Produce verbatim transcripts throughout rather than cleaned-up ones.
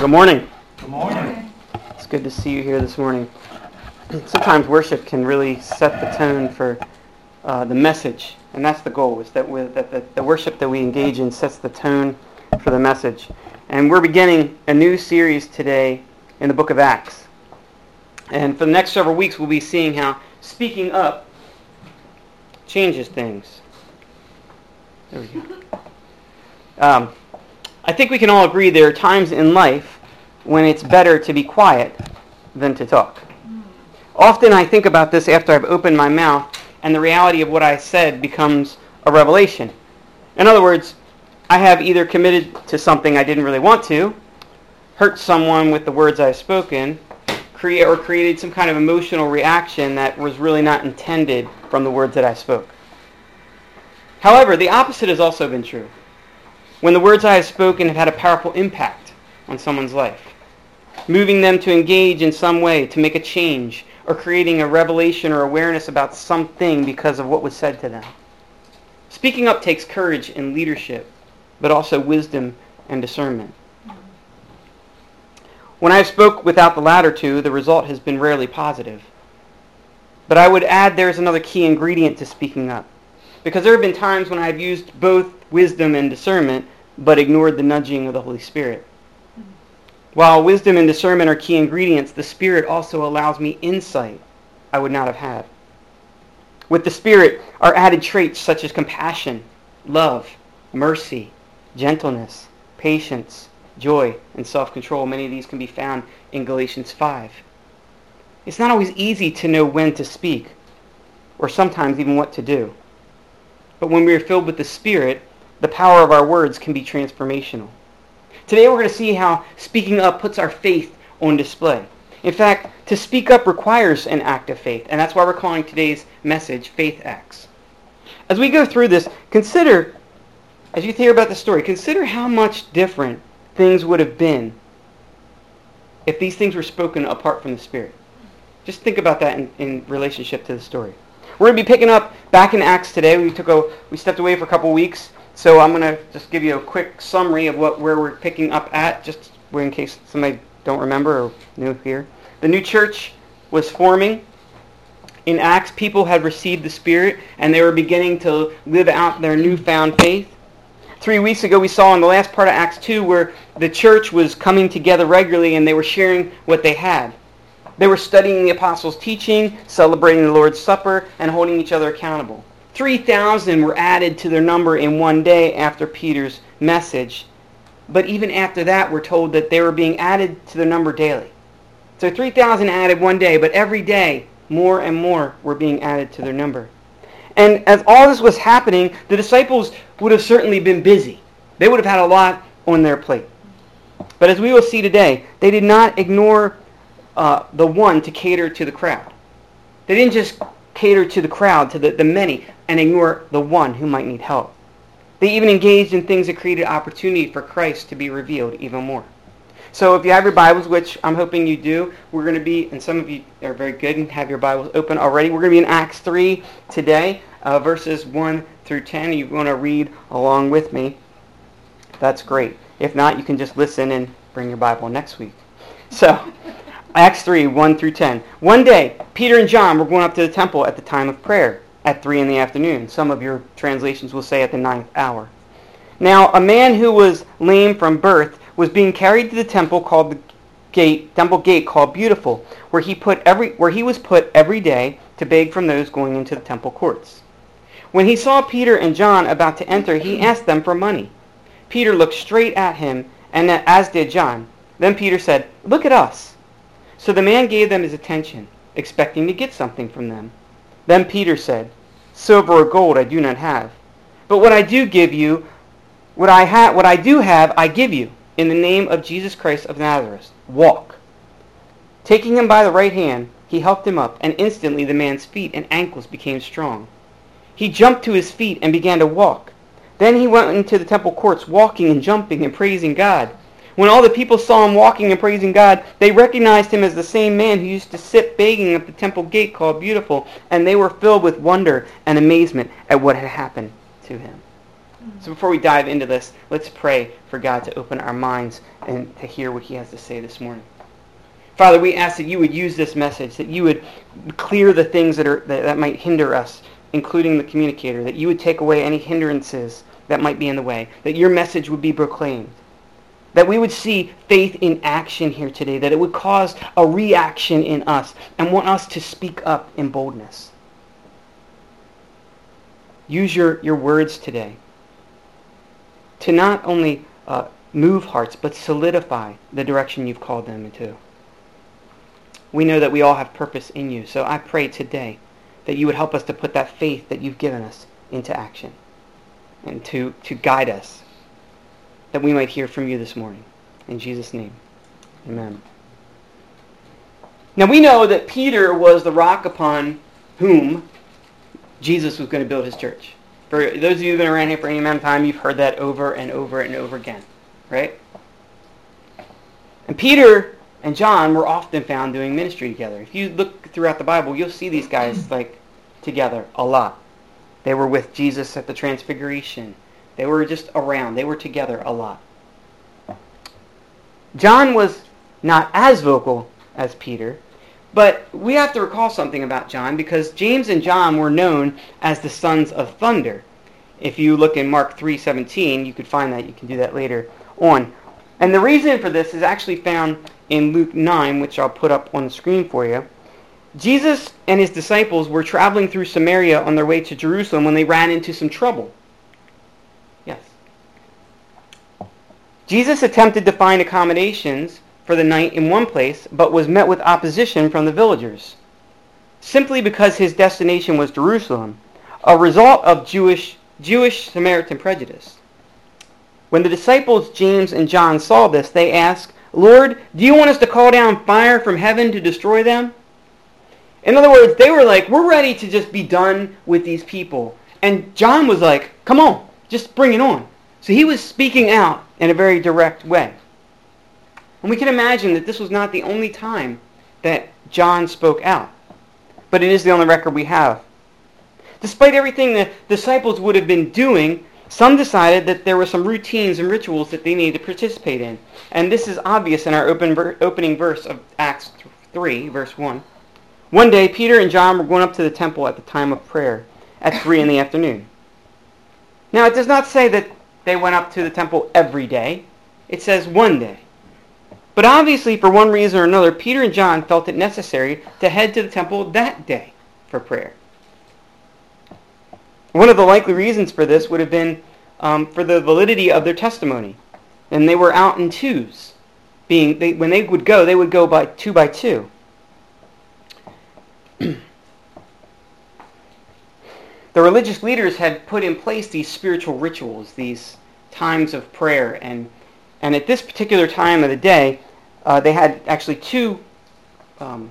Good morning. Good morning. It's good to see you here this morning. Sometimes worship can really set the tone for uh, the message, and that's the goal, is that, with, that the, the worship that we engage in sets the tone for the message. And we're beginning a new series today in the book of Acts. And for the next several weeks, we'll be seeing how speaking up changes things. There we go. Um, I think we can all agree there are times in life when it's better to be quiet than to talk. Often I think about this after I've opened my mouth and the reality of what I said becomes a revelation. In other words, I have either committed to something I didn't really want to, hurt someone with the words I've spoken, create or created some kind of emotional reaction that was really not intended from the words that I spoke. However, the opposite has also been true. When the words I have spoken have had a powerful impact on someone's life, moving them to engage in some way, to make a change, or creating a revelation or awareness about something because of what was said to them. Speaking up takes courage and leadership, but also wisdom and discernment. When I spoke without the latter two, the result has been rarely positive. But I would add there's another key ingredient to speaking up, because there have been times when I've used both wisdom and discernment, but ignored the nudging of the Holy Spirit. While wisdom and discernment are key ingredients, the Spirit also allows me insight I would not have had. With the Spirit are added traits such as compassion, love, mercy, gentleness, patience, joy, and self-control. Many of these can be found in Galatians five. It's not always easy to know when to speak, or sometimes even what to do. But when we are filled with the Spirit, the power of our words can be transformational. Today we're going to see how speaking up puts our faith on display. In fact, to speak up requires an act of faith, and that's why we're calling today's message Faith Acts. As we go through this, consider, as you hear about the story, consider how much different things would have been if these things were spoken apart from the Spirit. Just think about that in, in relationship to the story. We're going to be picking up back in Acts today. We took a we stepped away for a couple weeks, so I'm going to just give you a quick summary of what where we're picking up at, just in case somebody don't remember or new here. The new church was forming. In Acts, people had received the Spirit, and they were beginning to live out their newfound faith. Three weeks ago, we saw in the last part of Acts two where the church was coming together regularly, and they were sharing what they had. They were studying the apostles' teaching, celebrating the Lord's Supper, and holding each other accountable. three thousand were added to their number in one day after Peter's message. But even after that, we're told that they were being added to their number daily. So three thousand added one day, but every day, more and more were being added to their number. And as all this was happening, the disciples would have certainly been busy. They would have had a lot on their plate. But as we will see today, they did not ignore Uh, the one to cater to the crowd. They didn't just cater to the crowd, to the, the many, and ignore the one who might need help. They even engaged in things that created opportunity for Christ to be revealed even more. So if you have your Bibles, which I'm hoping you do, we're going to be, and some of you are very good and have your Bibles open already, we're going to be in Acts three today, uh, verses one through ten. You want to read along with me, that's great. If not, you can just listen and bring your Bible next week. So, Acts three, one through ten. One day, Peter and John were going up to the temple at the time of prayer, at three in the afternoon. Some of your translations will say at the ninth hour. Now, a man who was lame from birth was being carried to the temple called the gate, temple gate called Beautiful, where he put every where he was put every day to beg from those going into the temple courts. When he saw Peter and John about to enter, he asked them for money. Peter looked straight at him, and as did John. Then Peter said, "Look at us." So the man gave them his attention, expecting to get something from them. Then Peter said, "Silver or gold I do not have, but what I do give you, what I have, what I do have, I give you. In the name of Jesus Christ of Nazareth, walk." Taking him by the right hand, he helped him up, and instantly the man's feet and ankles became strong. He jumped to his feet and began to walk. Then he went into the temple courts, walking and jumping and praising God. When all the people saw him walking and praising God, they recognized him as the same man who used to sit begging at the temple gate called Beautiful, and they were filled with wonder and amazement at what had happened to him. So before we dive into this, let's pray for God to open our minds and to hear what he has to say this morning. Father, we ask that you would use this message, that you would clear the things that are that, that might hinder us, including the communicator, that you would take away any hindrances that might be in the way, that your message would be proclaimed, that we would see faith in action here today, that it would cause a reaction in us and want us to speak up in boldness. Use your, your words today to not only uh, move hearts, but solidify the direction you've called them into. We know that we all have purpose in you, so I pray today that you would help us to put that faith that you've given us into action and to, to guide us, that we might hear from you this morning. In Jesus' name, amen. Now we know that Peter was the rock upon whom Jesus was going to build his church. For those of you who've been around here for any amount of time, you've heard that over and over and over again, right? And Peter and John were often found doing ministry together. If you look throughout the Bible, you'll see these guys like together a lot. They were with Jesus at the Transfiguration. They were just around. They were together a lot. John was not as vocal as Peter, but we have to recall something about John, because James and John were known as the sons of thunder. If you look in Mark three seventeen, you could find that. You can do that later on. And the reason for this is actually found in Luke nine, which I'll put up on the screen for you. Jesus and his disciples were traveling through Samaria on their way to Jerusalem when they ran into some trouble. Yes. Jesus attempted to find accommodations for the night in one place, but was met with opposition from the villagers, simply because his destination was Jerusalem, a result of Jewish Jewish Samaritan prejudice. When the disciples James and John saw this, they asked, "Lord, do you want us to call down fire from heaven to destroy them?" In other words, they were like, we're ready to just be done with these people. And John was like, come on, just bring it on. So he was speaking out in a very direct way. And we can imagine that this was not the only time that John spoke out, but it is the only record we have. Despite everything the disciples would have been doing, some decided that there were some routines and rituals that they needed to participate in. And this is obvious in our open ver- opening verse of Acts three, verse one. One day, Peter and John were going up to the temple at the time of prayer at three in the afternoon. Now, it does not say that they went up to the temple every day. It says one day. But obviously, for one reason or another, Peter and John felt it necessary to head to the temple that day for prayer. One of the likely reasons for this would have been um, for the validity of their testimony. And they were out in twos. Being they, when they would go, they would go by two by two. The religious leaders had put in place these spiritual rituals, these times of prayer, and and at this particular time of the day, uh, they had actually two um,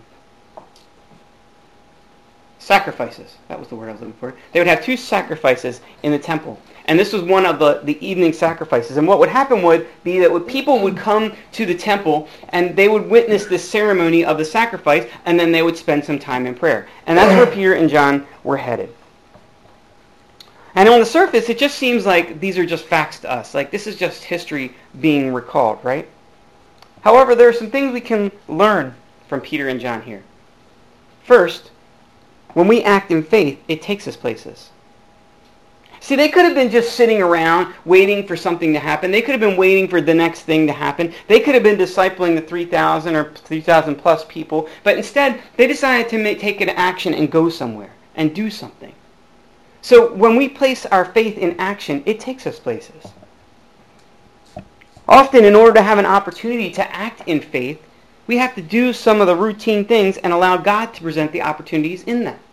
sacrifices. That was the word I was looking for. They would have two sacrifices in the temple. And this was one of the, the evening sacrifices. And what would happen would be that people would come to the temple and they would witness this ceremony of the sacrifice, and then they would spend some time in prayer. And that's where Peter and John were headed. And on the surface, it just seems like these are just facts to us. Like this is just history being recalled, right? However, there are some things we can learn from Peter and John here. First, when we act in faith, it takes us places. See, they could have been just sitting around waiting for something to happen. They could have been waiting for the next thing to happen. They could have been discipling the three thousand or three thousand plus people. But instead, they decided to make, take an action and go somewhere and do something. So when we place our faith in action, it takes us places. Often, in order to have an opportunity to act in faith, we have to do some of the routine things and allow God to present the opportunities in that.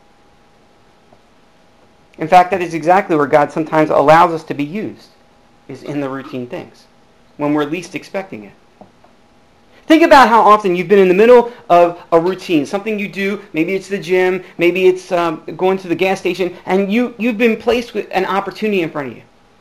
In fact, that is exactly where God sometimes allows us to be used, is in the routine things, when we're least expecting it. Think about how often you've been in the middle of a routine, something you do, maybe it's the gym, maybe it's um, going to the gas station, and you, you've been placed with an opportunity in front of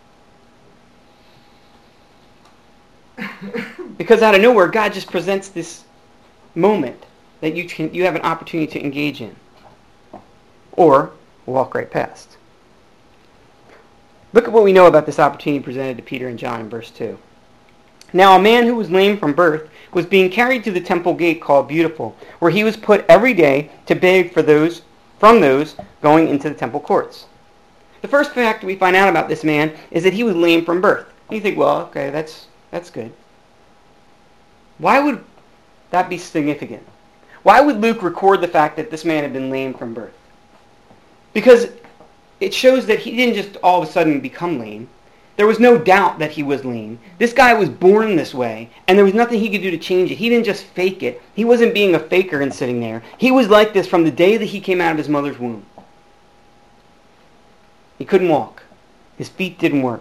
you. Because out of nowhere, God just presents this moment that you can you have an opportunity to engage in. Or walk right past. Look at what we know about this opportunity presented to Peter and John in verse two. Now a man who was lame from birth was being carried to the temple gate called Beautiful, where he was put every day to beg for those from those going into the temple courts. The first fact we find out about this man is that he was lame from birth. You think, well, okay, that's that's good. Why would that be significant? Why would Luke record the fact that this man had been lame from birth? Because it shows that he didn't just all of a sudden become lame. There was no doubt that he was lame. This guy was born this way, and there was nothing he could do to change it. He didn't just fake it. He wasn't being a faker and sitting there. He was like this from the day that he came out of his mother's womb. He couldn't walk. His feet didn't work.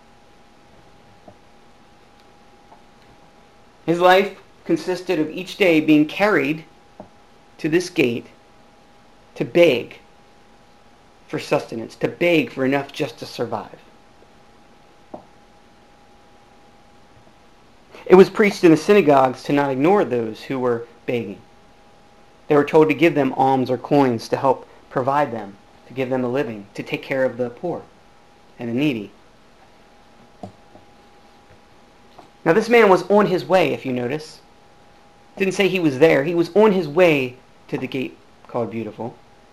His life consisted of each day being carried to this gate to beg for sustenance, to beg for enough just to survive. It was preached in the synagogues to not ignore those who were begging. They were told to give them alms or coins to help provide them, to give them a living, to take care of the poor and the needy. Now this man was on his way, if you notice. It didn't say he was there. He was on his way to the gate called Beautiful.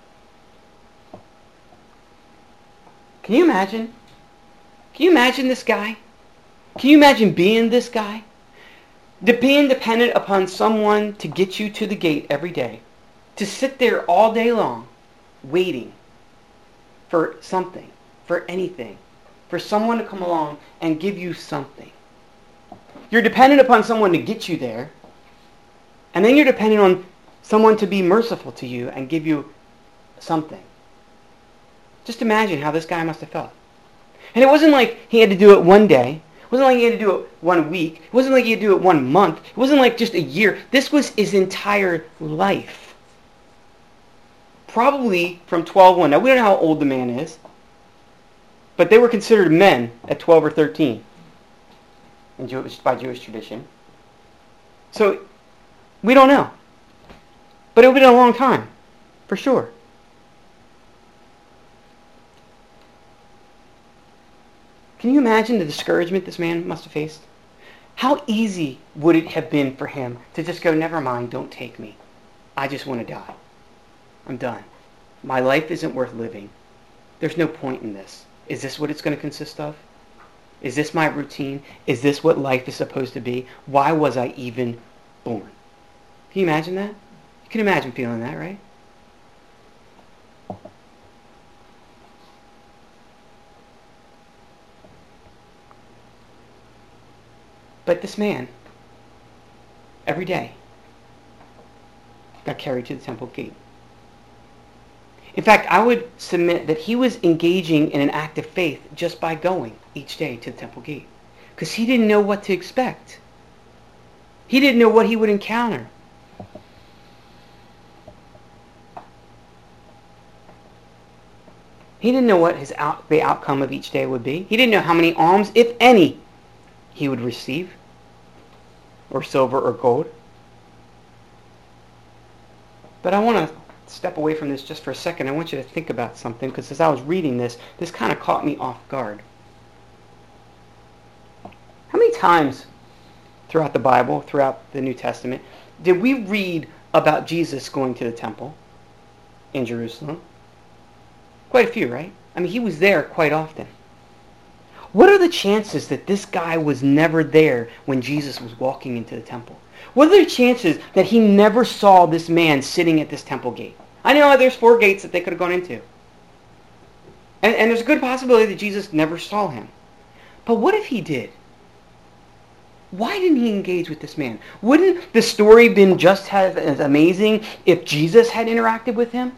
Can you imagine? Can you imagine this guy? Can you imagine being this guy? De- being dependent upon someone to get you to the gate every day. To sit there all day long, waiting for something, for anything. For someone to come along and give you something. You're dependent upon someone to get you there. And then you're dependent on someone to be merciful to you and give you something. Just imagine how this guy must have felt. And it wasn't like he had to do it one day. It wasn't like he had to do it one week. It wasn't like he had to do it one month. It wasn't like just a year. This was his entire life. Probably from twelve on. Now, we don't know how old the man is. But they were considered men at twelve or thirteen. In Jewish, by Jewish tradition. So, we don't know. But it would have been a long time. For sure. Can you imagine the discouragement this man must have faced? How easy would it have been for him to just go, never mind, don't take me. I just want to die. I'm done. My life isn't worth living. There's no point in this. Is this what it's going to consist of? Is this my routine? Is this what life is supposed to be? Why was I even born? Can you imagine that? You can imagine feeling that, right? But this man, every day, got carried to the temple gate. In fact, I would submit that he was engaging in an act of faith just by going each day to the temple gate. Because he didn't know what to expect. He didn't know what he would encounter. He didn't know what his out, the outcome of each day would be. He didn't know how many alms, if any, he would receive, or silver or gold. But I want to step away from this just for a second. I want you to think about something, because as I was reading this, this kind of caught me off guard. How many times throughout the Bible, throughout the New Testament, did we read about Jesus going to the temple in Jerusalem? Quite a few, right? I mean, he was there quite often. What are the chances that this guy was never there when Jesus was walking into the temple? What are the chances that he never saw this man sitting at this temple gate? I know there's four gates that they could have gone into. And, and there's a good possibility that Jesus never saw him. But what if he did? Why didn't he engage with this man? Wouldn't the story been just as amazing if Jesus had interacted with him?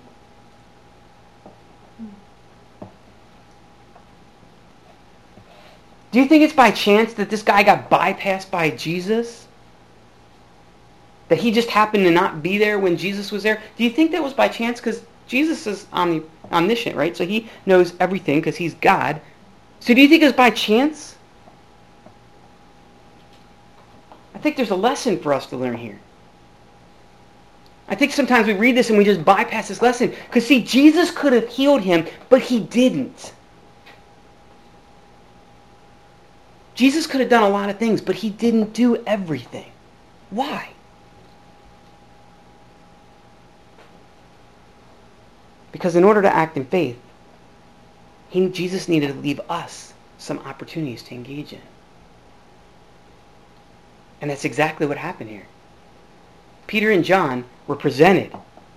Do you think it's by chance that this guy got bypassed by Jesus? That he just happened to not be there when Jesus was there? Do you think that was by chance? Because Jesus is omni- omniscient, right? So he knows everything because he's God. So do you think it was by chance? I think there's a lesson for us to learn here. I think sometimes we read this and we just bypass this lesson. Because see, Jesus could have healed him, but he didn't. Jesus could have done a lot of things, but he didn't do everything. Why? Because in order to act in faith, he, Jesus needed to leave us some opportunities to engage in. And that's exactly what happened here. Peter and John were presented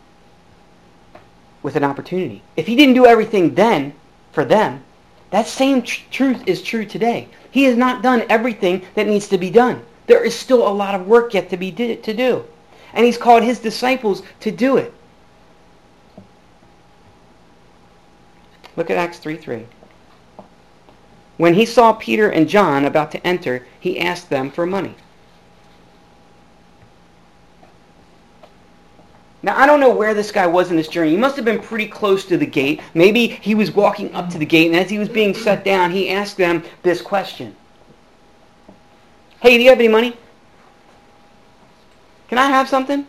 with an opportunity. If he didn't do everything then for them, that same tr- truth is true today. He has not done everything that needs to be done. There is still a lot of work yet to be di- to do. And he's called his disciples to do it. Look at Acts three three. When he saw Peter and John about to enter, he asked them for money. Now, I don't know where this guy was in this journey. He must have been pretty close to the gate. Maybe he was walking up to the gate, and as he was being set down, he asked them this question. Hey, do you have any money? Can I have something?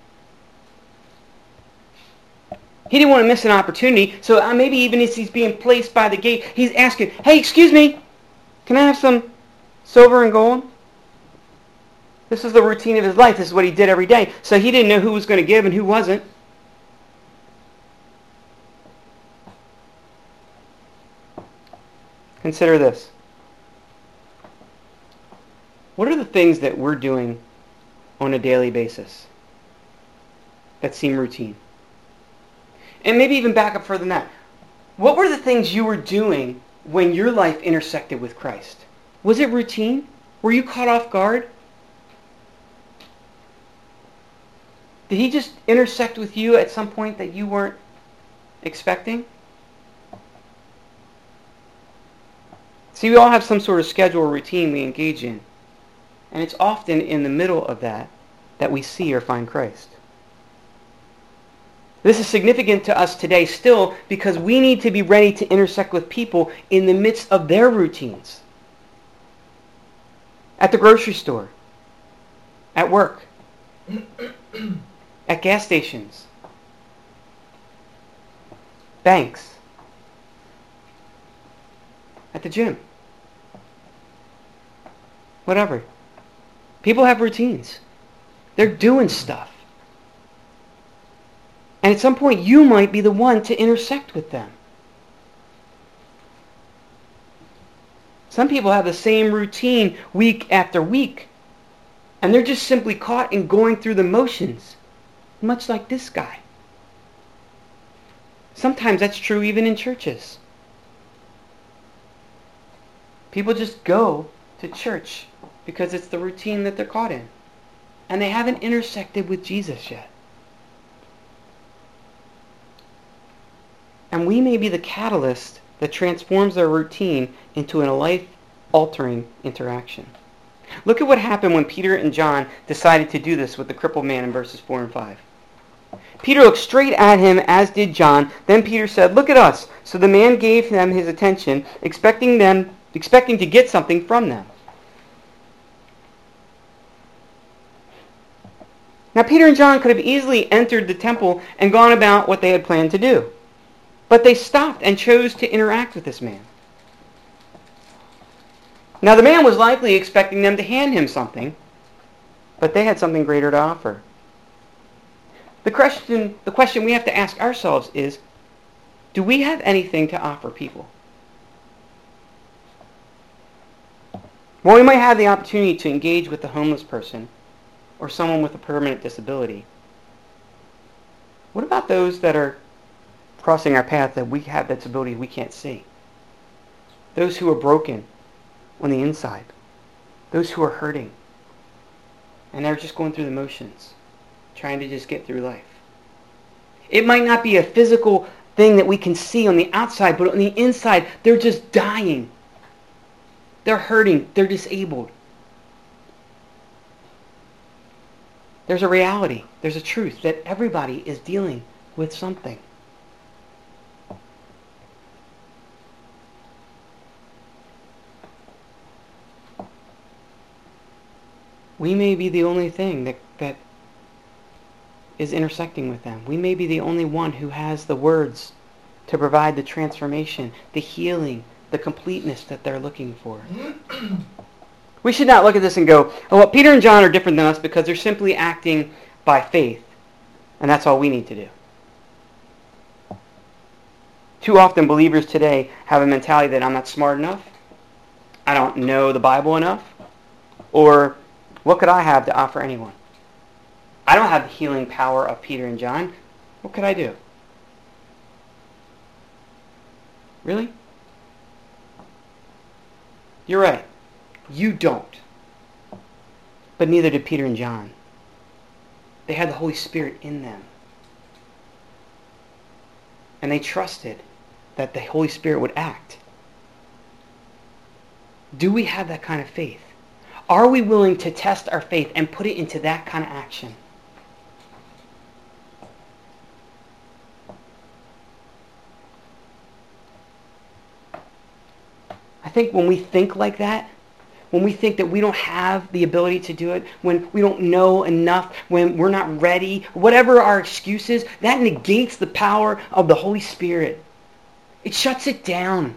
He didn't want to miss an opportunity, so maybe even as he's being placed by the gate, he's asking, hey, excuse me, can I have some silver and gold? This is the routine of his life. This is what he did every day. So he didn't know who was going to give and who wasn't. Consider this. What are the things that we're doing on a daily basis that seem routine? And maybe even back up further than that. What were the things you were doing when your life intersected with Christ? Was it routine? Were you caught off guard? Did he just intersect with you at some point that you weren't expecting? See, we all have some sort of schedule or routine we engage in. And it's often in the middle of that that we see or find Christ. This is significant to us today still because we need to be ready to intersect with people in the midst of their routines. At the grocery store. At work. At gas stations. Banks. At the gym. Whatever. People have routines. They're doing stuff. And at some point you might be the one to intersect with them. Some people have the same routine week after week. And they're just simply caught in going through the motions. Much like this guy. Sometimes that's true even in churches. People just go to church because it's the routine that they're caught in. And they haven't intersected with Jesus yet. And we may be the catalyst that transforms their routine into a life-altering interaction. Look at what happened when Peter and John decided to do this with the crippled man in verses four and five. Peter looked straight at him, as did John. Then Peter said, look at us. So the man gave them his attention, expecting them, expecting to get something from them. Now Peter and John could have easily entered the temple and gone about what they had planned to do. But they stopped and chose to interact with this man. Now the man was likely expecting them to hand him something, but they had something greater to offer. The question, the question we have to ask ourselves is, do we have anything to offer people? Well, we might have the opportunity to engage with a homeless person or someone with a permanent disability. What about those that are crossing our path that we have that disability we can't see? Those who are broken on the inside. Those who are hurting. And they're just going through the motions, trying to just get through life. It might not be a physical thing that we can see on the outside, but on the inside, they're just dying. They're hurting. They're disabled. There's a reality. There's a truth that everybody is dealing with something. We may be the only thing that, that is intersecting with them. We may be the only one who has the words to provide the transformation, the healing, the completeness that they're looking for. We should not look at this and go, oh, well, Peter and John are different than us because they're simply acting by faith. And that's all we need to do. Too often believers today have a mentality that I'm not smart enough, I don't know the Bible enough, or what could I have to offer anyone? I don't have the healing power of Peter and John. What could I do? Really? You're right. You don't. But neither did Peter and John. They had the Holy Spirit in them. And they trusted that the Holy Spirit would act. Do we have that kind of faith? Are we willing to test our faith and put it into that kind of action? I think when we think like that, when we think that we don't have the ability to do it, when we don't know enough, when we're not ready, whatever our excuse is, that negates the power of the Holy Spirit. It shuts it down.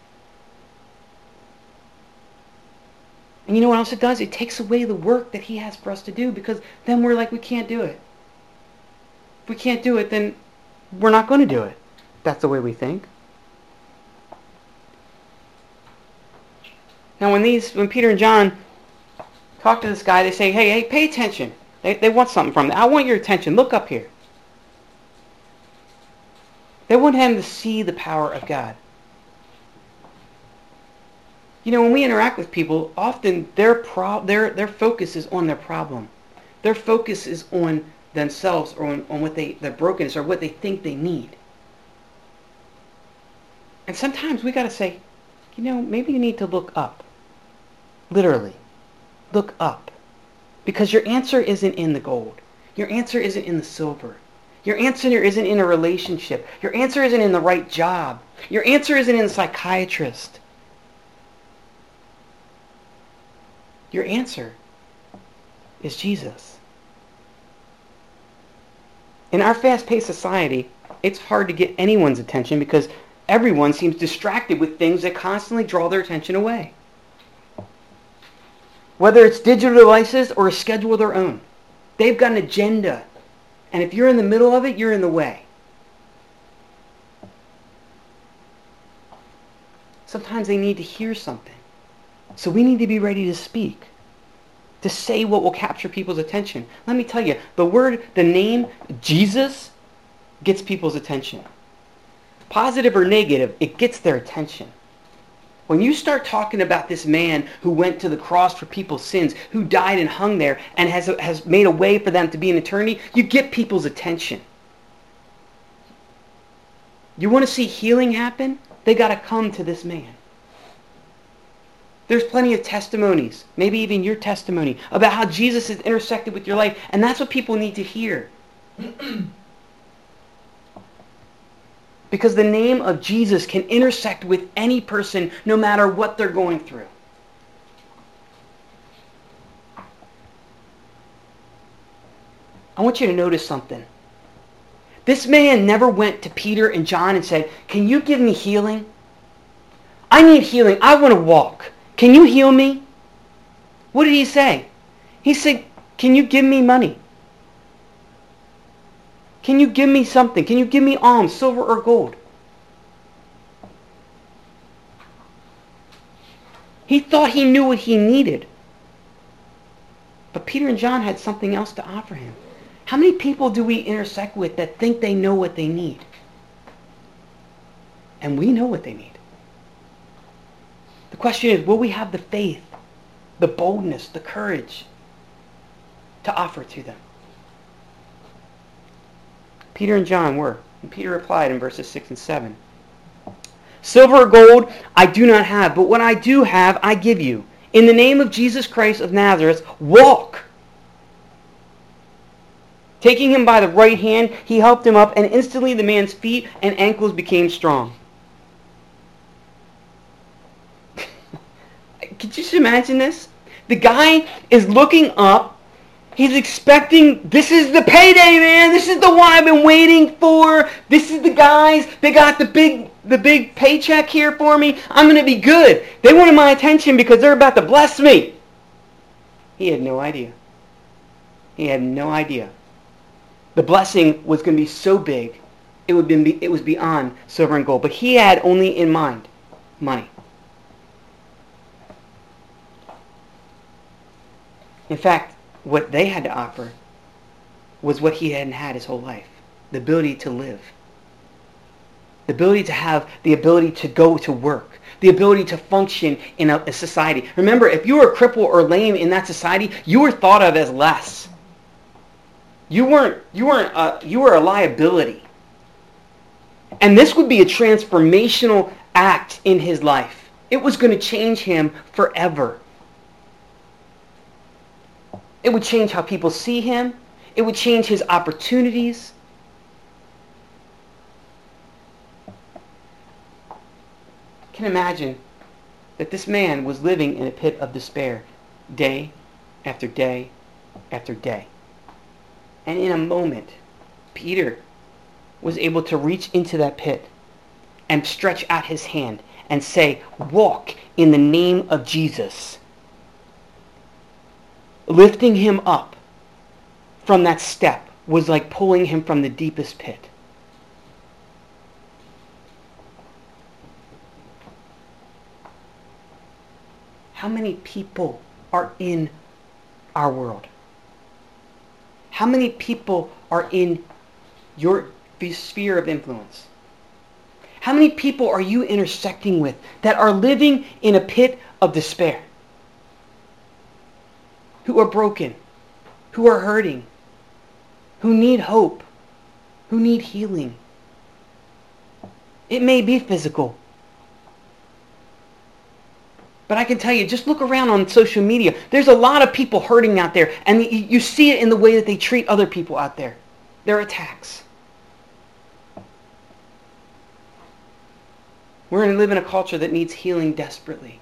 And you know what else it does? It takes away the work that He has for us to do, because then we're like, we can't do it. If we can't do it, then we're not going to do it. That's the way we think. Now when these, when Peter and John talk to this guy, they say, hey, hey, pay attention. They, they want something from them. I want your attention. Look up here. They want him to see the power of God. You know, when we interact with people, often their pro- their their focus is on their problem. Their focus is on themselves, or on, on what they, their brokenness, or what they think they need. And sometimes we got to say, you know, maybe you need to look up. Literally. Look up. Because your answer isn't in the gold. Your answer isn't in the silver. Your answer isn't in a relationship. Your answer isn't in the right job. Your answer isn't in a psychiatrist. Your answer is Jesus. In our fast-paced society, it's hard to get anyone's attention because everyone seems distracted with things that constantly draw their attention away. Whether it's digital devices or a schedule of their own, they've got an agenda. And if you're in the middle of it, you're in the way. Sometimes they need to hear something. So we need to be ready to speak, to say what will capture people's attention. Let me tell you, the word, the name Jesus gets people's attention. Positive or negative, it gets their attention. When you start talking about this man who went to the cross for people's sins, who died and hung there and has, has made a way for them to be in eternity, you get people's attention. You want to see healing happen? They got to come to this man. There's plenty of testimonies, maybe even your testimony, about how Jesus has intersected with your life, and that's what people need to hear. Because the name of Jesus can intersect with any person, no matter what they're going through. I want you to notice something. This man never went to Peter and John and said, can you give me healing? I need healing. I want to walk. Can you heal me? What did he say? He said, can you give me money? Can you give me something? Can you give me alms, silver or gold? He thought he knew what he needed. But Peter and John had something else to offer him. How many people do we intersect with that think they know what they need? And we know what they need. The question is, will we have the faith, the boldness, the courage to offer to them? Peter and John were. And Peter replied in verses six and seven. Silver or gold I do not have, but what I do have I give you. In the name of Jesus Christ of Nazareth, walk. Taking him by the right hand, he helped him up, and instantly the man's feet and ankles became strong. Could you just imagine this? The guy is looking up. He's expecting, this is the payday, man. This is the one I've been waiting for. This is the guys. They got the big the big paycheck here for me. I'm going to be good. They wanted my attention because they're about to bless me. He had no idea. He had no idea. The blessing was going to be so big, it would be, it was beyond silver and gold. But he had only in mind money. In fact, what they had to offer was what he hadn't had his whole life. The ability to live. The ability to have the ability to go to work. The ability to function in a, a society. Remember, if you were a cripple or lame in that society, you were thought of as less. You weren't, you weren't, uh, you were a liability. And this would be a transformational act in his life. It was going to change him forever. It would change how people see him. It would change his opportunities. I can imagine that this man was living in a pit of despair day after day after day. And in a moment, Peter was able to reach into that pit and stretch out his hand and say, "Walk in the name of Jesus." Lifting him up from that step was like pulling him from the deepest pit. How many people are in our world? How many people are in your sphere of influence? How many people are you intersecting with that are living in a pit of despair? Who are broken, who are hurting, who need hope, who need healing. It may be physical. But I can tell you, just look around on social media. There's a lot of people hurting out there, and you see it in the way that they treat other people out there. Their attacks. We're going to live in a culture that needs healing desperately.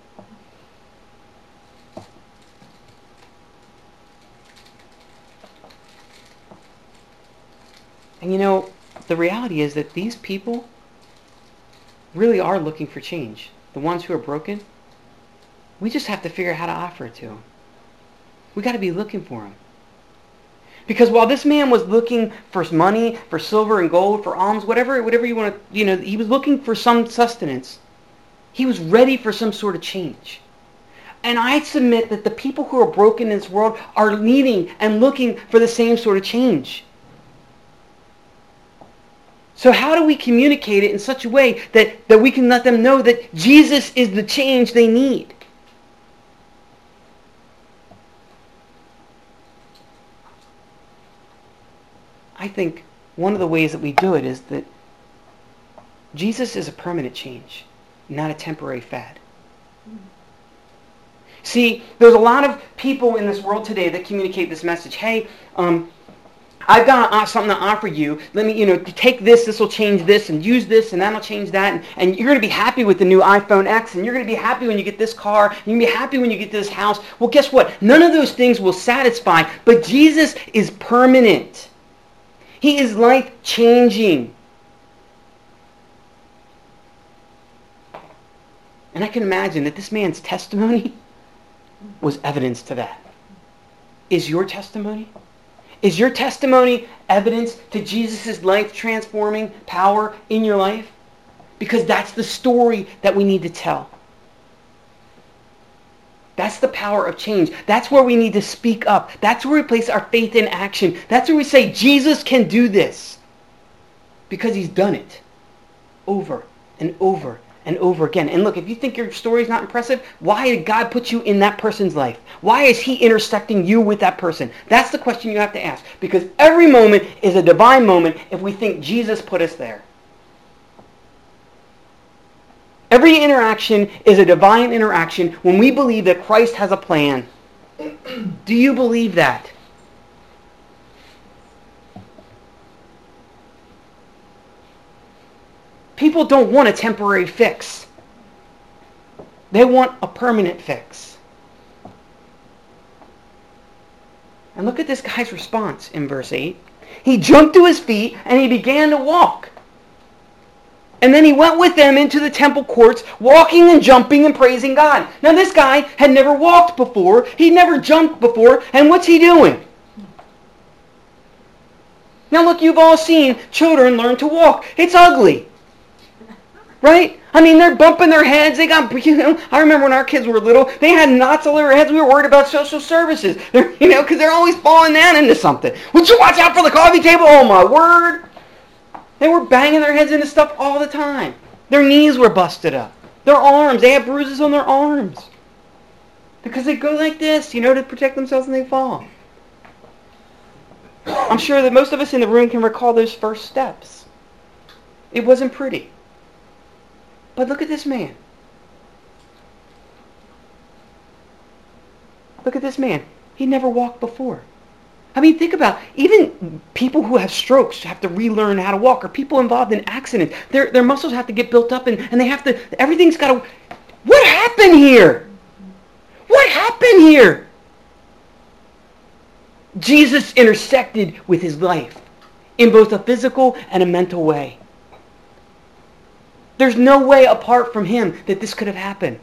And you know, the reality is that these people really are looking for change. The ones who are broken, we just have to figure out how to offer it to them. We got to be looking for them. Because while this man was looking for money, for silver and gold, for alms, whatever, whatever you want to, you know, he was looking for some sustenance. He was ready for some sort of change. And I submit that the people who are broken in this world are needing and looking for the same sort of change. So how do we communicate it in such a way that, that we can let them know that Jesus is the change they need? I think one of the ways that we do it is that Jesus is a permanent change, not a temporary fad. See, there's a lot of people in this world today that communicate this message. Hey, um, I've got uh, something to offer you. Let me, you know, take this, this will change this, and use this, and that'll change that. And, and you're going to be happy with the new iPhone X, and you're going to be happy when you get this car, and you're going to be happy when you get this house. Well, guess what? None of those things will satisfy, but Jesus is permanent. He is life-changing. And I can imagine that this man's testimony was evidence to that. Is your testimony? Is your testimony evidence to Jesus' life-transforming power in your life? Because that's the story that we need to tell. That's the power of change. That's where we need to speak up. That's where we place our faith in action. That's where we say, Jesus can do this. Because he's done it. Over and over and over again. And look, if you think your story is not impressive, why did God put you in that person's life? Why is he intersecting you with that person? That's the question you have to ask. Because every moment is a divine moment if we think Jesus put us there. Every interaction is a divine interaction when we believe that Christ has a plan. Do you believe that? People don't want a temporary fix. They want a permanent fix. And look at this guy's response in verse eight. He jumped to his feet and he began to walk. And then he went with them into the temple courts, walking and jumping and praising God. Now this guy had never walked before. He'd never jumped before. And what's he doing? Now look, you've all seen children learn to walk. It's ugly. Right? I mean, they're bumping their heads. They got, you know, I remember when our kids were little, they had knots all over their heads. We were worried about social services. They're, you know, because they're always falling down into something. Would you watch out for the coffee table? Oh, my word. They were banging their heads into stuff all the time. Their knees were busted up. Their arms, they had bruises on their arms. Because they go like this, you know, to protect themselves when they fall. I'm sure that most of us in the room can recall those first steps. It wasn't pretty. But look at this man. Look at this man. He never walked before. I mean, think about, even people who have strokes have to relearn how to walk, or people involved in accidents. Their, their muscles have to get built up, and, and they have to, everything's got to, what happened here? What happened here? Jesus intersected with his life in both a physical and a mental way. There's no way apart from him that this could have happened.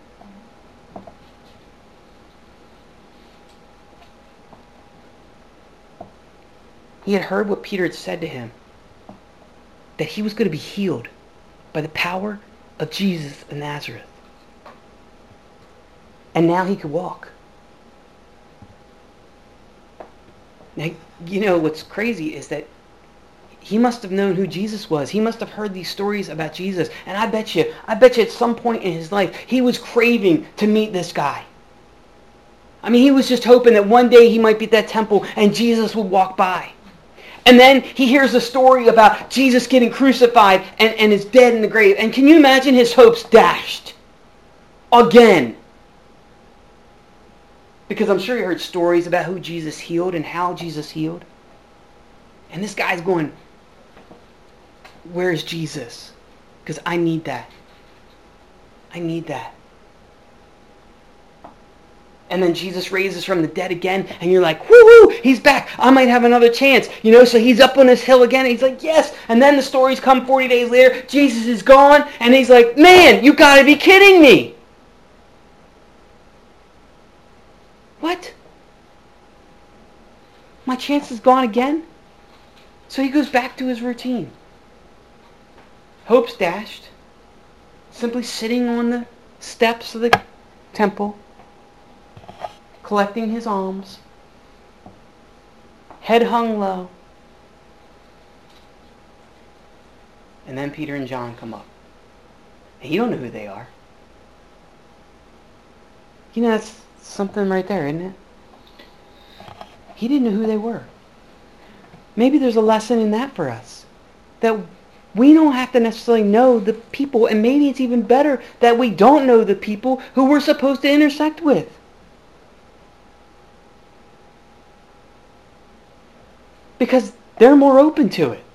He had heard what Peter had said to him, that he was going to be healed by the power of Jesus of Nazareth. And now he could walk. Now, you know, what's crazy is that he must have known who Jesus was. He must have heard these stories about Jesus. And I bet you, I bet you at some point in his life, he was craving to meet this guy. I mean, he was just hoping that one day he might be at that temple and Jesus would walk by. And then he hears a story about Jesus getting crucified and, and is dead in the grave. And can you imagine his hopes dashed? Again. Because I'm sure he heard stories about who Jesus healed and how Jesus healed. And this guy's going, where's Jesus? Because I need that. I need that. And then Jesus raises from the dead again, and you're like, whoo, he's back. I might have another chance. You know, so he's up on this hill again, and he's like, yes. And then the stories come forty days later. Jesus is gone, and he's like, man, you got to be kidding me. What? My chance is gone again? So he goes back to his routine. Hopes dashed. Simply sitting on the steps of the temple, collecting his alms, head hung low. And then Peter and John come up. And you don't know who they are. You know, that's something right there, isn't it? He didn't know who they were. Maybe there's a lesson in that for us. That we don't have to necessarily know the people, and maybe it's even better that we don't know the people who we're supposed to intersect with. Because they're more open to it.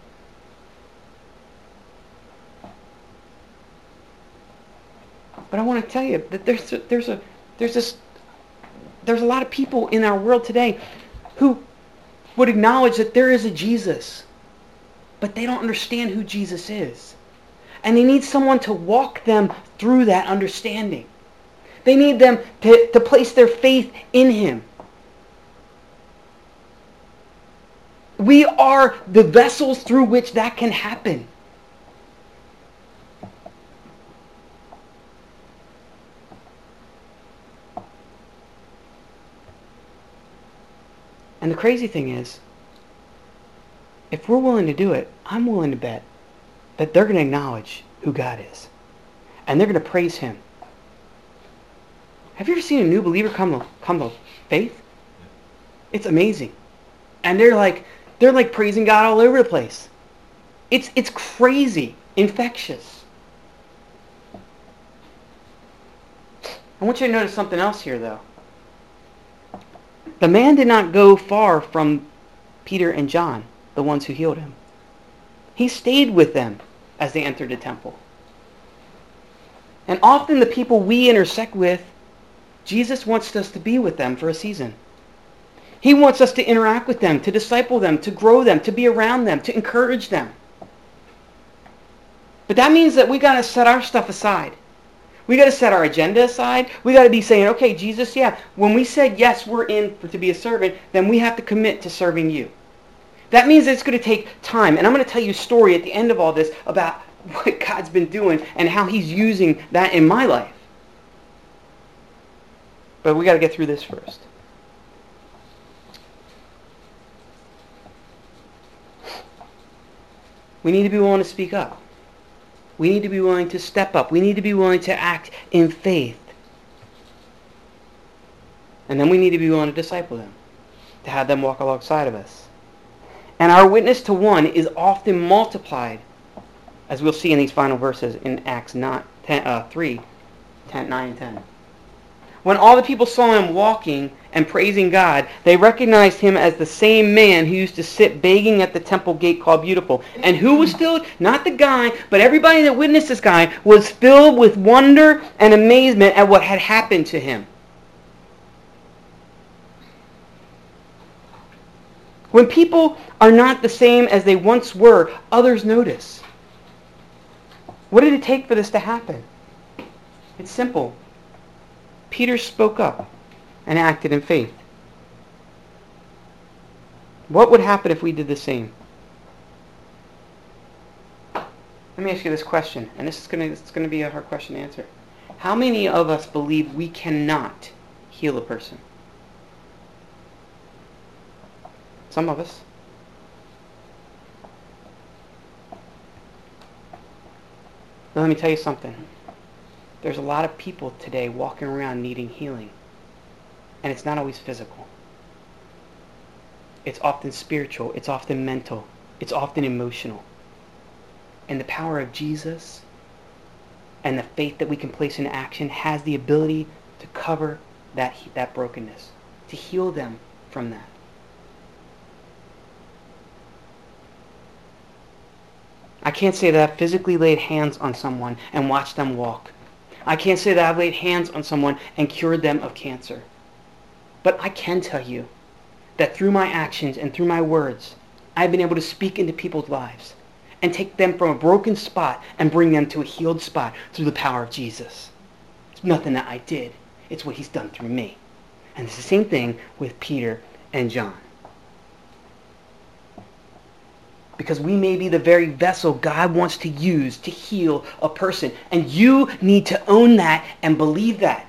But I want to tell you that there's a, there's a there's this there's a lot of people in our world today who would acknowledge that there is a Jesus, but they don't understand who Jesus is. And they need someone to walk them through that understanding. They need them to, to place their faith in him. We are the vessels through which that can happen. And the crazy thing is, if we're willing to do it, I'm willing to bet that they're going to acknowledge who God is. And they're going to praise him. Have you ever seen a new believer come to, come to faith? It's amazing. And they're like, they're like praising God all over the place. It's, it's crazy, infectious. I want you to notice something else here, though. The man did not go far from Peter and John, the ones who healed him. He stayed with them as they entered the temple. And often the people we intersect with, Jesus wants us to be with them for a season. He wants us to interact with them, to disciple them, to grow them, to be around them, to encourage them. But that means that we got to set our stuff aside. We got to set our agenda aside. We got to be saying, okay, Jesus, yeah, when we said yes, we're in for, to be a servant, then we have to commit to serving you. That means that it's going to take time. And I'm going to tell you a story at the end of all this about what God's been doing and how he's using that in my life. But we got to get through this first. We need to be willing to speak up. We need to be willing to step up. We need to be willing to act in faith. And then we need to be willing to disciple them, to have them walk alongside of us. And our witness to one is often multiplied, as we'll see in these final verses in Acts nine, ten, uh, three, ten, nine and ten. When all the people saw him walking and praising God, they recognized him as the same man who used to sit begging at the temple gate called Beautiful. And who was filled? Not the guy, but everybody that witnessed this guy was filled with wonder and amazement at what had happened to him. When people are not the same as they once were, others notice. What did it take for this to happen? It's simple. Peter spoke up and acted in faith. What would happen if we did the same? Let me ask you this question, and this is going to it's going to be a hard question to answer. How many of us believe we cannot heal a person? Some of us. Now let me tell you something. There's a lot of people today walking around needing healing. And it's not always physical. It's often spiritual. It's often mental. It's often emotional. And the power of Jesus and the faith that we can place into action has the ability to cover that, that brokenness, to heal them from that. I can't say that I've physically laid hands on someone and watched them walk. I can't say that I've laid hands on someone and cured them of cancer. But I can tell you that through my actions and through my words, I've been able to speak into people's lives and take them from a broken spot and bring them to a healed spot through the power of Jesus. It's nothing that I did. It's what he's done through me. And it's the same thing with Peter and John. Because we may be the very vessel God wants to use to heal a person. And you need to own that and believe that.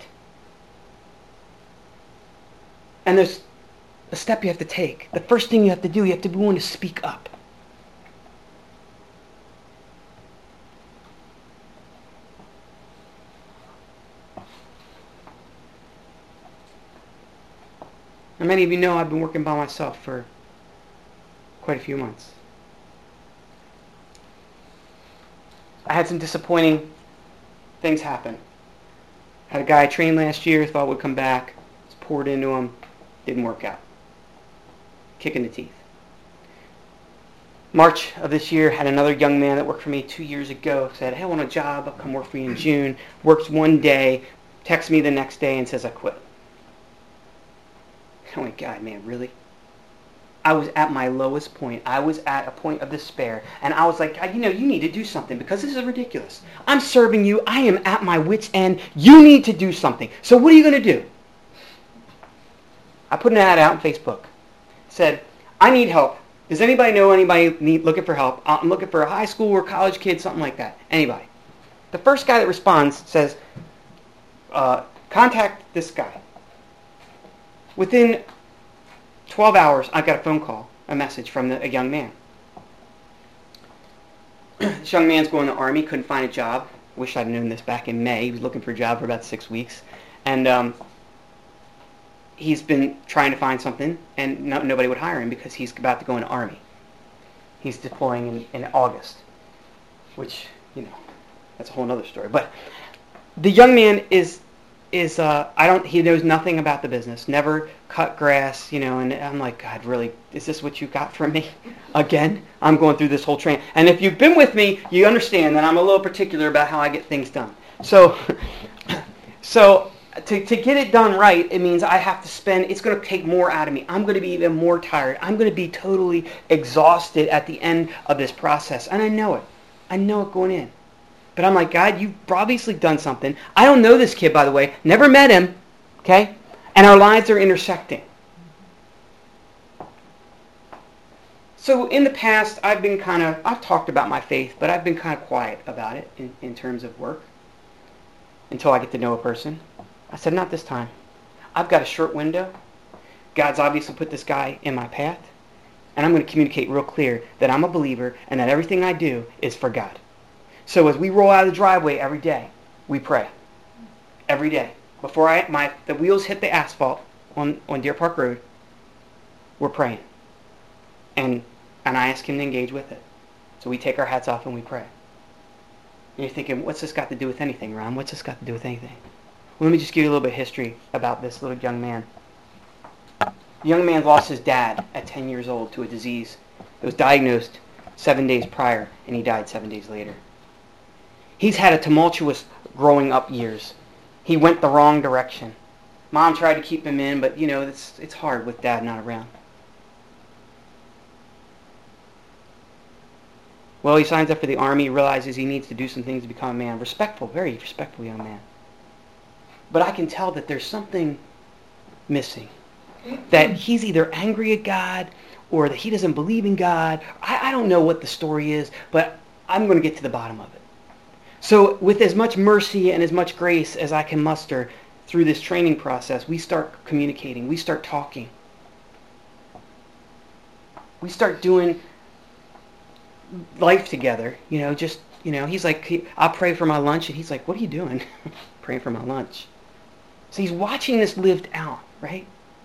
And there's a step you have to take. The first thing you have to do, you have to be willing to speak up. And many of you know I've been working by myself for quite a few months. I had some disappointing things happen. I had a guy I trained last year, thought would come back, was poured into him, didn't work out. Kick in the teeth. March of this year, had another young man that worked for me two years ago, said, hey, I want a job, I'll come work for you in June. Works one day, texts me the next day and says, I quit. Oh my God, man, really? I was at my lowest point. I was at a point of despair. And I was like, God, you know, you need to do something because this is ridiculous. I'm serving you. I am at my wit's end. You need to do something. So what are you going to do? I put an ad out on Facebook. Said, I need help. Does anybody know anybody need, looking for help? I'm looking for a high school or college kid, something like that. Anybody. The first guy that responds says, uh, contact this guy. Within twelve hours, I got a phone call, a message from the, a young man. This young man's going to the Army, couldn't find a job. Wish I'd known this back in May. He was looking for a job for about six weeks. And um, he's been trying to find something, and no, nobody would hire him because he's about to go into Army. He's deploying in, in August, which, you know, that's a whole other story. But the young man is... is uh I don't he knows nothing about the business, never cut grass, you know, and I'm like, God, really, is this what you got from me? Again? I'm going through this whole train. And if you've been with me, you understand that I'm a little particular about how I get things done. So so to to get it done right, it means I have to spend, it's going to take more out of me. I'm going to be even more tired. I'm going to be totally exhausted at the end of this process. And I know it. I know it going in. But I'm like, God, you've obviously done something. I don't know this kid, by the way. Never met him. Okay? And our lives are intersecting. So in the past, I've been kind of, I've talked about my faith, but I've been kind of quiet about it in, in terms of work until I get to know a person. I said, not this time. I've got a short window. God's obviously put this guy in my path. And I'm going to communicate real clear that I'm a believer and that everything I do is for God. So as we roll out of the driveway every day, we pray. Every day. Before I my the wheels hit the asphalt on, on Deer Park Road, we're praying. And and I ask him to engage with it. So we take our hats off and we pray. And you're thinking, what's this got to do with anything, Ron? What's this got to do with anything? Well, let me just give you a little bit of history about this little young man. The young man lost his dad at ten years old to a disease that was diagnosed seven days prior, and he died seven days later. He's had a tumultuous growing up years. He went the wrong direction. Mom tried to keep him in, but, you know, it's, it's hard with dad not around. Well, he signs up for the army, realizes he needs to do some things to become a man. Respectful, very respectful young man. But I can tell that there's something missing. That he's either angry at God or that he doesn't believe in God. I, I don't know what the story is, but I'm going to get to the bottom of it. So with as much mercy and as much grace as I can muster through this training process, we start communicating. We start talking. We start doing life together. You know, just, you know, he's like, I'll pray for my lunch. And he's like, what are you doing? Praying for my lunch. So he's watching this lived out, right?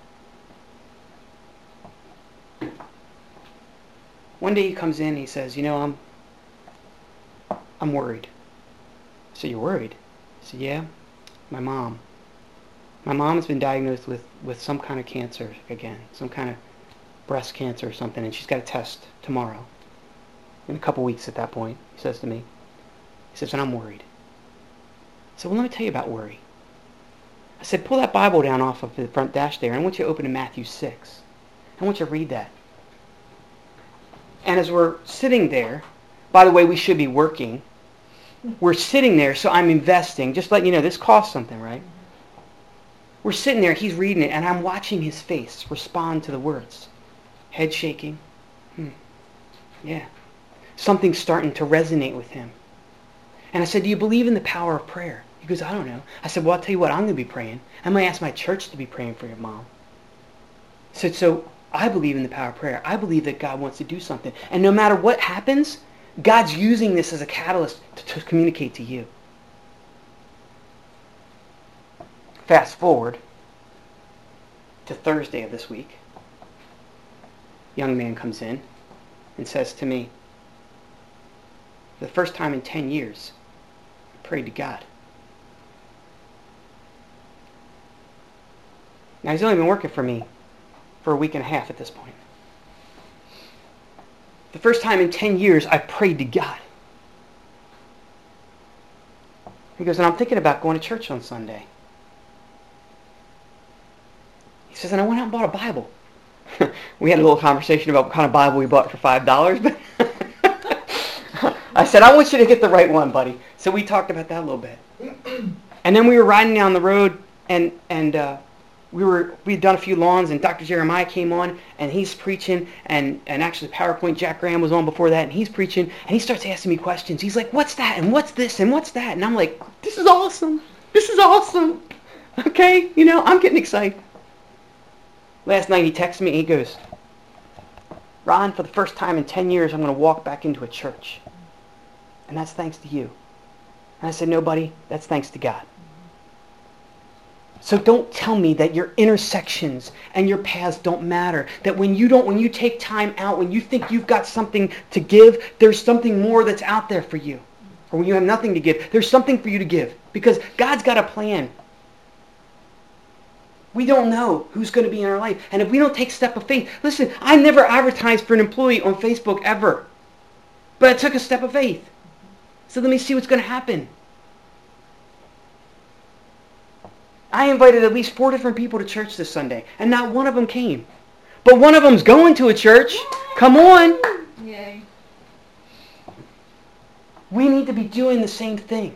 One day he comes in and he says, you know, I'm I'm worried. I said, you're worried? I said, yeah, my mom. My mom has been diagnosed with, with some kind of cancer again, some kind of breast cancer or something, and she's got a test tomorrow. In a couple weeks at that point, he says to me. He says, and I'm worried. I said, well, let me tell you about worry. I said, pull that Bible down off of the front dash there, and I want you to open to Matthew six. I want you to read that. And as we're sitting there, by the way, we should be working. We're sitting there, so I'm investing. Just letting you know, this costs something, right? We're sitting there, he's reading it, and I'm watching his face respond to the words. Head shaking. Hmm. Yeah. Something's starting to resonate with him. And I said, do you believe in the power of prayer? He goes, I don't know. I said, well, I'll tell you what, I'm going to be praying. I'm going to ask my church to be praying for your mom. I said, so I believe in the power of prayer. I believe that God wants to do something. And no matter what happens, God's using this as a catalyst to, to communicate to you. Fast forward to Thursday of this week. Young man comes in and says to me, for the first time in ten years, I prayed to God. Now, he's only been working for me for a week and a half at this point. The first time in ten years, I prayed to God. He goes, and I'm thinking about going to church on Sunday. He says, and I went out and bought a Bible. We had a little conversation about what kind of Bible we bought for five dollars. But I said, I want you to get the right one, buddy. So we talked about that a little bit. And then we were riding down the road, and and uh, we were we'd done a few lawns, and Doctor Jeremiah came on, and he's preaching, and and actually PowerPoint Jack Graham was on before that, and he's preaching, and he starts asking me questions. He's like, what's that, and what's this, and what's that? And I'm like, this is awesome. This is awesome. Okay, you know, I'm getting excited. Last night he texted me, and he goes, Ron, for the first time in ten years, I'm going to walk back into a church. And that's thanks to you. And I said, no, buddy, that's thanks to God. So don't tell me that your intersections and your paths don't matter. That when you don't, when you take time out, when you think you've got something to give, there's something more that's out there for you. Or when you have nothing to give, there's something for you to give. Because God's got a plan. We don't know who's going to be in our life. And if we don't take a step of faith, listen, I never advertised for an employee on Facebook ever. But I took a step of faith. So let me see what's going to happen. I invited at least four different people to church this Sunday, and not one of them came. But one of them's going to a church. Come on. Yay. We need to be doing the same thing.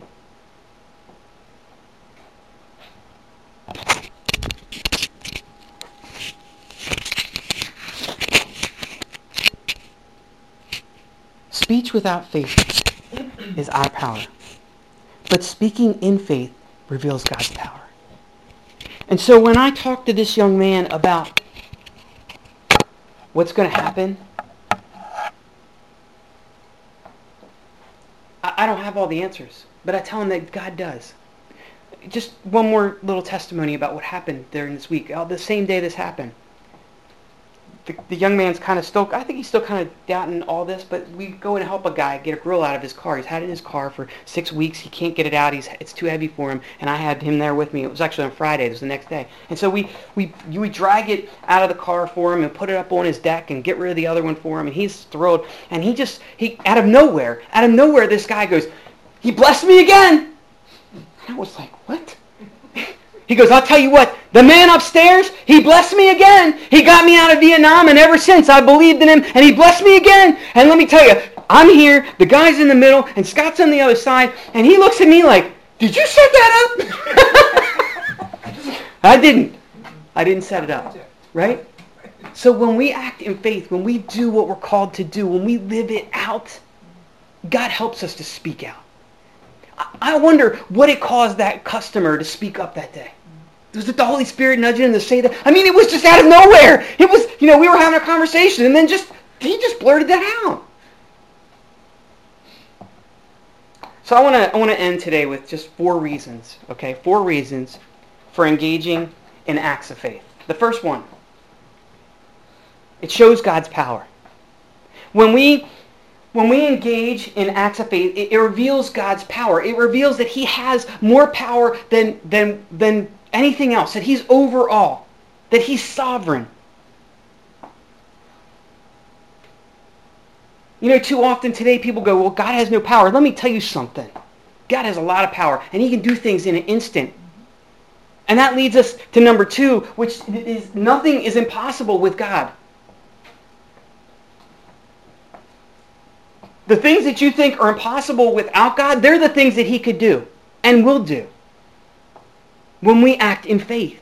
Speech without faith is our power. But speaking in faith reveals God's power. And so when I talk to this young man about what's going to happen, I don't have all the answers, but I tell him that God does. Just one more little testimony about what happened during this week. The same day this happened, the, the young man's kind of still, I think he's still kind of doubting all this, but we go and help a guy get a grill out of his car. He's had it in his car for six weeks. He can't get it out. He's It's too heavy for him, and I had him there with me. It was actually on Friday. It was the next day. And so we, we, we drag it out of the car for him and put it up on his deck and get rid of the other one for him, and he's thrilled. And he just, he out of nowhere, out of nowhere, this guy goes, "He blessed me again." And I was like, what? He goes, "I'll tell you what, the man upstairs, he blessed me again. He got me out of Vietnam, and ever since I believed in him, and he blessed me again." And let me tell you, I'm here, the guy's in the middle, and Scott's on the other side, and he looks at me like, "Did you set that up?" I didn't. I didn't set it up, right? So when we act in faith, when we do what we're called to do, when we live it out, God helps us to speak out. I wonder what it caused that customer to speak up that day. Was it the Holy Spirit nudging him to say that? I mean, it was just out of nowhere. It was, you know, we were having a conversation, and then just, he just blurted that out. So I want to I want to end today with just four reasons, okay? Four reasons for engaging in acts of faith. The first one, it shows God's power. When we When we engage in acts of faith, it, it reveals God's power. It reveals that He has more power than, than, than anything else, that He's over all, that He's sovereign. You know, too often today people go, "Well, God has no power." Let me tell you something. God has a lot of power, and He can do things in an instant. And that leads us to number two, which is nothing is impossible with God. The things that you think are impossible without God, they're the things that He could do and will do when we act in faith.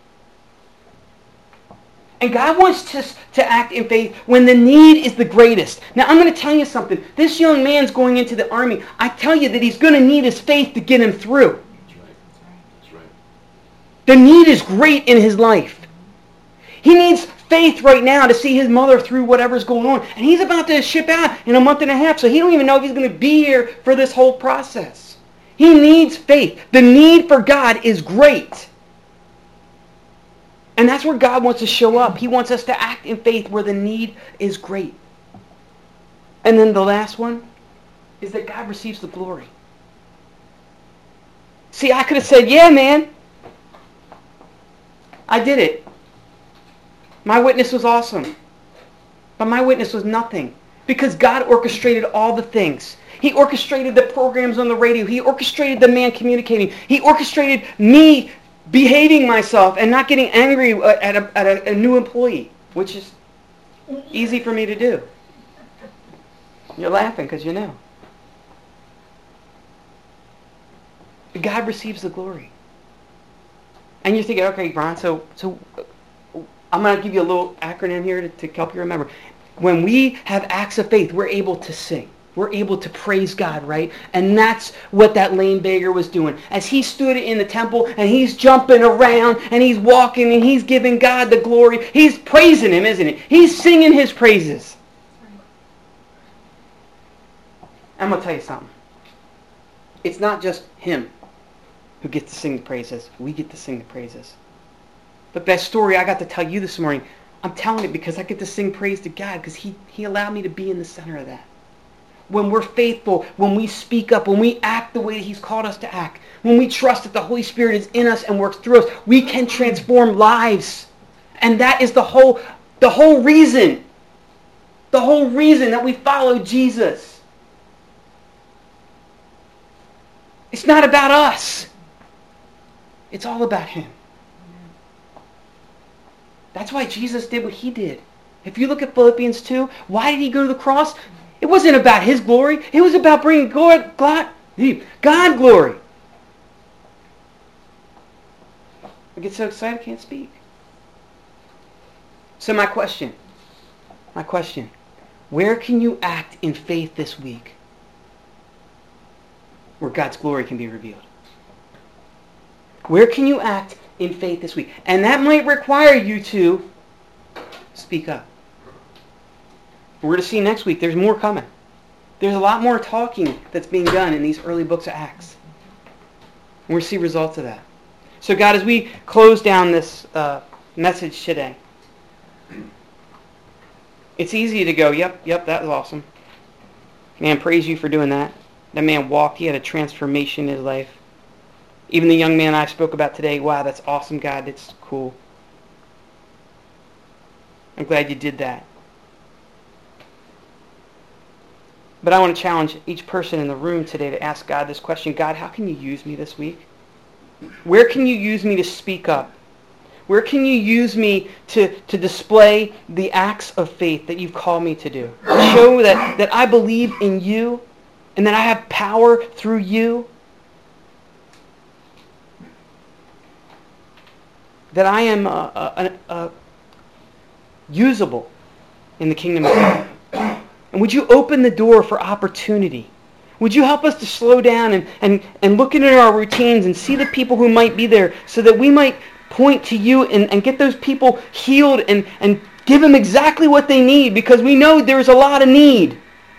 And God wants us to act in faith when the need is the greatest. Now, I'm going to tell you something. This young man's going into the army. I tell you that he's going to need his faith to get him through. That's right. That's right. The need is great in his life. He needs faith right now to see his mother through whatever's going on. And he's about to ship out in a month and a half, so he don't even know if he's going to be here for this whole process. He needs faith. The need for God is great. And that's where God wants to show up. He wants us to act in faith where the need is great. And then the last one is that God receives the glory. See, I could have said, "Yeah, man, I did it. My witness was awesome." But my witness was nothing. Because God orchestrated all the things. He orchestrated the programs on the radio. He orchestrated the man communicating. He orchestrated me behaving myself and not getting angry at a, at a, a new employee, which is easy for me to do. You're laughing because you know. God receives the glory. And you're thinking, okay, Ron, so, so I'm going to give you a little acronym here to, to help you remember. When we have acts of faith, we're able to sing. We're able to praise God, right? And that's what that lame beggar was doing. As he stood in the temple and he's jumping around and he's walking and he's giving God the glory, he's praising Him, isn't it? He's singing His praises. I'm going to tell you something. It's not just him who gets to sing the praises. We get to sing the praises. But that story I got to tell you this morning, I'm telling it because I get to sing praise to God because he, he allowed me to be in the center of that. When we're faithful, when we speak up, when we act the way He's called us to act, when we trust that the Holy Spirit is in us and works through us, we can transform lives. And that is the whole, the whole reason, the whole reason that we follow Jesus. It's not about us. It's all about Him. That's why Jesus did what He did. If you look at Philippians two, why did He go to the cross? It wasn't about his glory. It was about bringing God, God, God glory. I get so excited I can't speak. So my question, my question, where can you act in faith this week where God's glory can be revealed? Where can you act in faith this week? And that might require you to speak up. We're going to see next week there's more coming. There's a lot more talking that's being done in these early books of Acts. And we're going to see results of that. So God, as we close down this uh, message today, it's easy to go, yep, yep, that was awesome. Man, praise you for doing that. That man walked, he had a transformation in his life. Even the young man I spoke about today, wow, that's awesome, God, it's cool. I'm glad you did that. But I want to challenge each person in the room today to ask God this question. God, how can you use me this week? Where can you use me to speak up? Where can you use me to, to display the acts of faith that you've called me to do? To show that, that I believe in you and that I have power through you. That I am uh, uh, uh, usable in the kingdom of God. And would you open the door for opportunity? Would you help us to slow down and, and, and look into our routines and see the people who might be there so that we might point to you and, and get those people healed and, and give them exactly what they need, because we know there's a lot of need.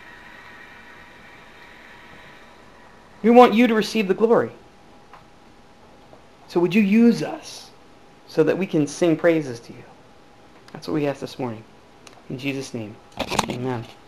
We want you to receive the glory. So would you use us so that we can sing praises to you? That's what we ask this morning. In Jesus' name, amen.